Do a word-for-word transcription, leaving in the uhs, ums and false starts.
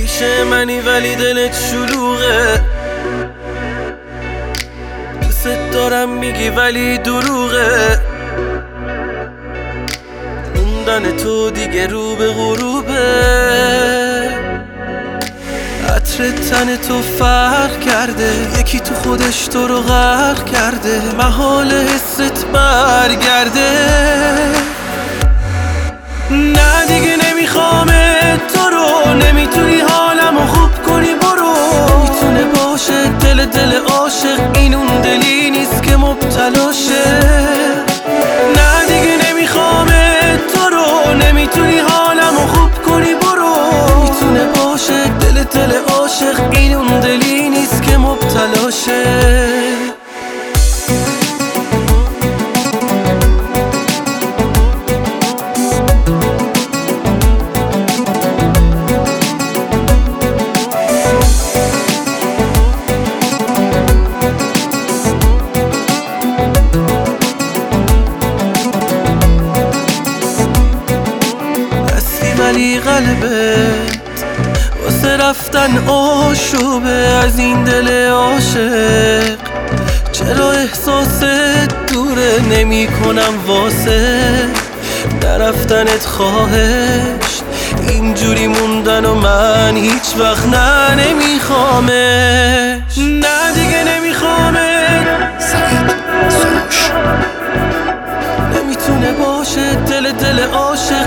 پیش منی ولی دلت شلوغه، دوست دارم میگی ولی دروغه، موندن تو دیگه رو به غروبه. عطر تن تو فرق کرده، یکی تو خودش تو رو غرق کرده، محال حست برگرده. نه دیگه نمیخوامه تو رو، نمیتونی حالمو خوب کنی برو. نمیتونه باشه دل دل عاشق، این اون دلی نیست که مبتلاشه. نه دیگه نمیخوامه تو رو، نمیتونی حالمو خوب کنی برو. نمیتونه باشه دل دل عاشق، این اون دلی نیست که مبتلاشه. ولی قلبت واسه رفتن آشوبه، از این دل عاشق چرا احساست دوره. نمی کنم واسه نرفتنت خواهش، اینجوری موندن و من هیچ وقت نه نمیخوامش. نه دیگه نمیخوامش. نمیتونه باشه دل دل عاشق،